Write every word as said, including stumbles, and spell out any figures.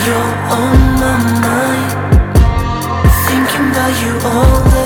You're on my mind, thinking about you all the